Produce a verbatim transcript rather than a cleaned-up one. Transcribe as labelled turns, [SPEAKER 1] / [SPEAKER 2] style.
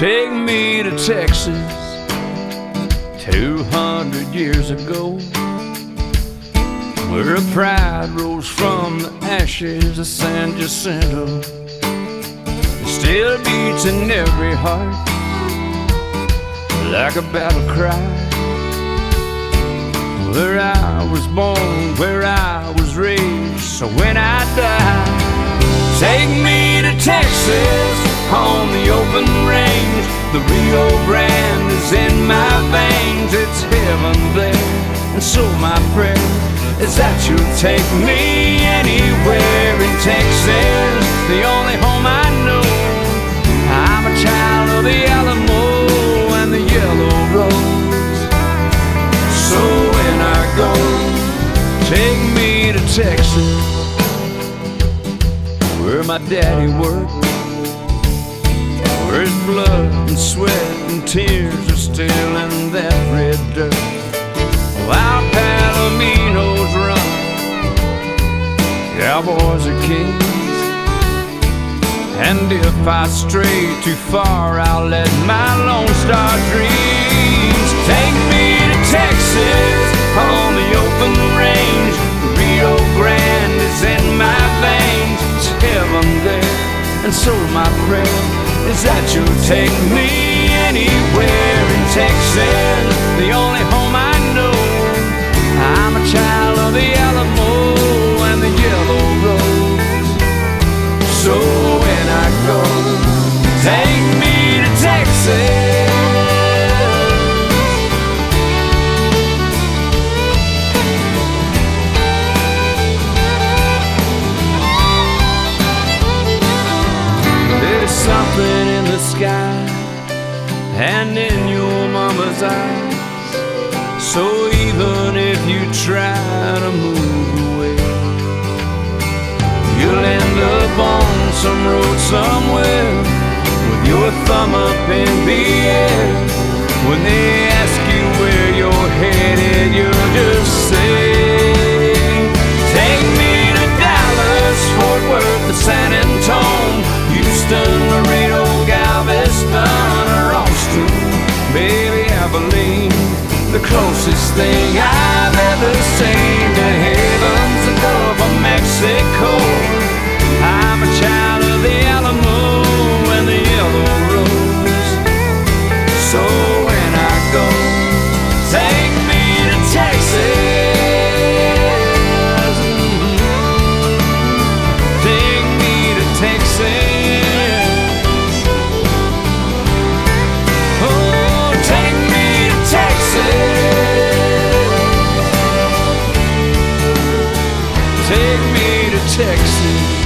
[SPEAKER 1] Take me to Texas, two hundred years ago, where a pride rose from the ashes of San Jacinto. It still beats in every heart like a battle cry. Where I was born, where I was raised, so when I die, take me to Texas, on the open range. The Rio Grande is in my veins. It's heaven there, and so my prayer is that you'll take me anywhere in Texas, the only home I know. I'm a child of the Alamo and the Yellow Rose. So when I go, take me to Texas, where my daddy worked, where his blood and sweat and tears are still in that red dirt. While Palominos run, cowboys are kings, and if I stray too far, I'll let my Lone Star dreams take me to Texas, on the open range. The Rio Grande is in my veins. It's heaven there, and so my prayer is that you'll take me anywhere in Texas, the only home I know. I'm a child of the Alamo and the Yellow Rose. So when I go, take me to Texas. There's something in the sky and in your mama's eyes, so even if you try to move away, you'll end up on some road somewhere with your thumb up in the air. When they ask you where you're headed, you'll just say, take me to Dallas, Fort Worth, or San Antonio, Houston, Laredo, Galveston, or Austin, maybe Abilene. The closest thing I've ever seen to heaven's the Gulf of Mexico. I'm a child of the Alamo and the Yellow Rose. So when I go, take me to Texas. Take me to Texas. Take me to Texas.